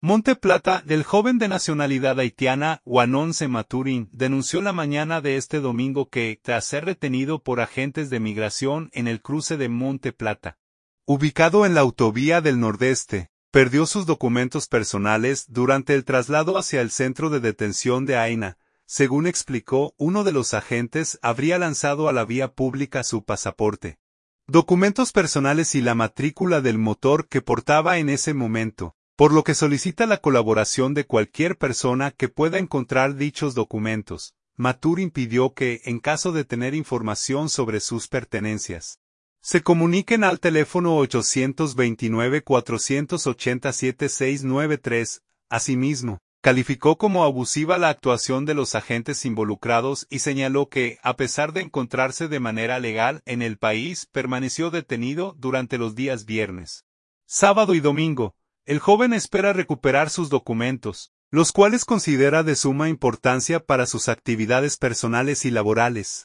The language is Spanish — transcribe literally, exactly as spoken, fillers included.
Monte Plata, del joven de nacionalidad haitiana, Wanonce Maturin, denunció la mañana de este domingo que, tras ser retenido por agentes de migración en el cruce de Monte Plata, ubicado en la autovía del Nordeste, perdió sus documentos personales durante el traslado hacia el centro de detención de Aina. Según explicó, uno de los agentes habría lanzado a la vía pública su pasaporte, documentos personales y la matrícula del motor que portaba en ese momento, por lo que solicita la colaboración de cualquier persona que pueda encontrar dichos documentos. Maturin pidió que, en caso de tener información sobre sus pertenencias, se comuniquen al teléfono ocho dos nueve, cuatro ocho siete, seis nueve tres. Asimismo, calificó como abusiva la actuación de los agentes involucrados y señaló que, a pesar de encontrarse de manera legal en el país, permaneció detenido durante los días viernes, sábado y domingo. El joven espera recuperar sus documentos, los cuales considera de suma importancia para sus actividades personales y laborales.